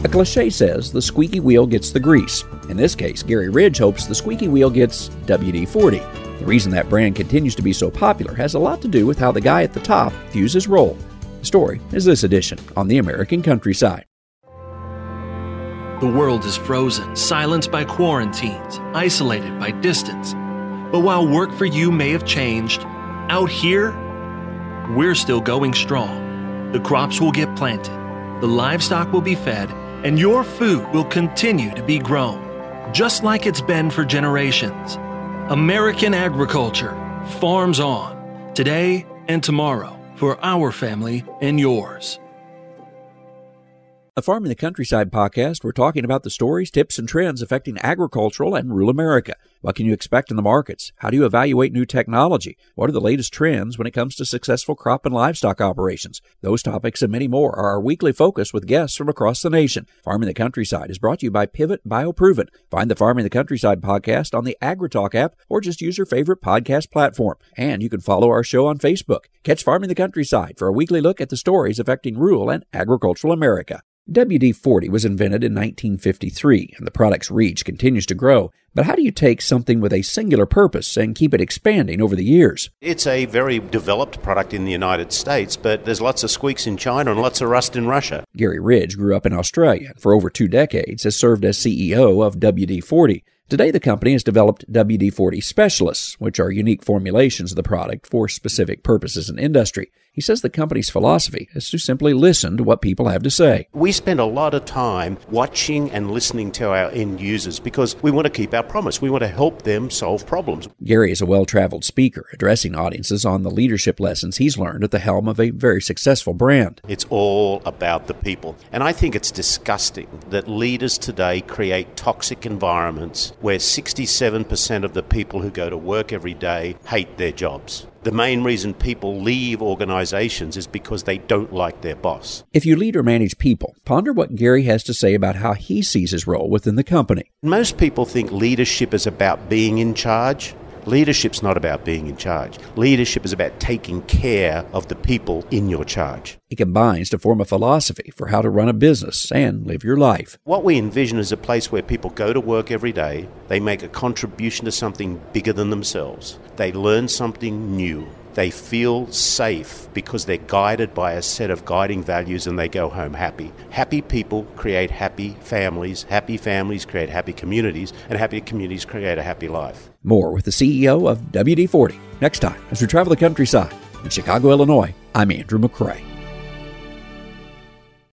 A cliche says the squeaky wheel gets the grease. In this case, Gary Ridge hopes the squeaky wheel gets WD-40. The reason that brand continues to be so popular has a lot to do with how the guy at the top views his role. The story is this edition on the American Countryside. The world is frozen, silenced by quarantines, isolated by distance. But while work for you may have changed, out here, we're still going strong. The crops will get planted, the livestock will be fed, and your food will continue to be grown, just like it's been for generations. American agriculture, farms on, today and tomorrow, for our family and yours. A Farm in the Countryside podcast, we're talking about the stories, tips, and trends affecting agricultural and rural America. What can you expect in the markets? How do you evaluate new technology? What are the latest trends when it comes to successful crop and livestock operations? Those topics and many more are our weekly focus with guests from across the nation. Farm in the Countryside is brought to you by Pivot BioProven. Find the Farm in the Countryside podcast on the AgriTalk app or just use your favorite podcast platform. And you can follow our show on Facebook. Catch Farm in the Countryside for a weekly look at the stories affecting rural and agricultural America. WD-40 was invented in 1953, and the product's reach continues to grow. But how do you take something with a singular purpose and keep it expanding over the years? It's a very developed product in the United States, but there's lots of squeaks in China and lots of rust in Russia. Gary Ridge grew up in Australia and for over 2 decades has served as CEO of WD-40. Today, the company has developed WD-40 Specialists, which are unique formulations of the product for specific purposes in industry. He says the company's philosophy is to simply listen to what people have to say. We spend a lot of time watching and listening to our end users because we want to keep our promise. We want to help them solve problems. Gary is a well-traveled speaker, addressing audiences on the leadership lessons he's learned at the helm of a very successful brand. It's all about the people. And I think it's disgusting that leaders today create toxic environments where 67% of the people who go to work every day hate their jobs. The main reason people leave organizations is because they don't like their boss. If you lead or manage people, ponder what Gary has to say about how he sees his role within the company. Most people think leadership is about being in charge. Leadership's not about being in charge. Leadership is about taking care of the people in your charge. He combines to form a philosophy for how to run a business and live your life. What we envision is a place where people go to work every day, they make a contribution to something bigger than themselves, they learn something new, they feel safe because they're guided by a set of guiding values and they go home happy. Happy people create happy families create happy communities, and happy communities create a happy life. More with the CEO of WD-40 next time as we travel the countryside. In Chicago, Illinois, I'm Andrew McCrae.